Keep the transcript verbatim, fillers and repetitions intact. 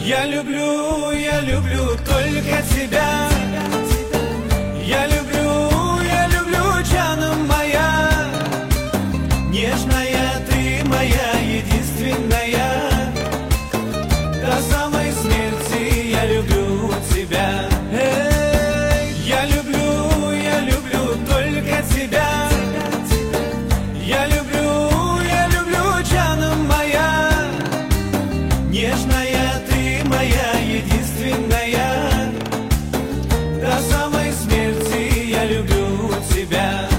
Я люблю, я люблю только тебя. Я люблю, я люблю, Джана моя, нежная.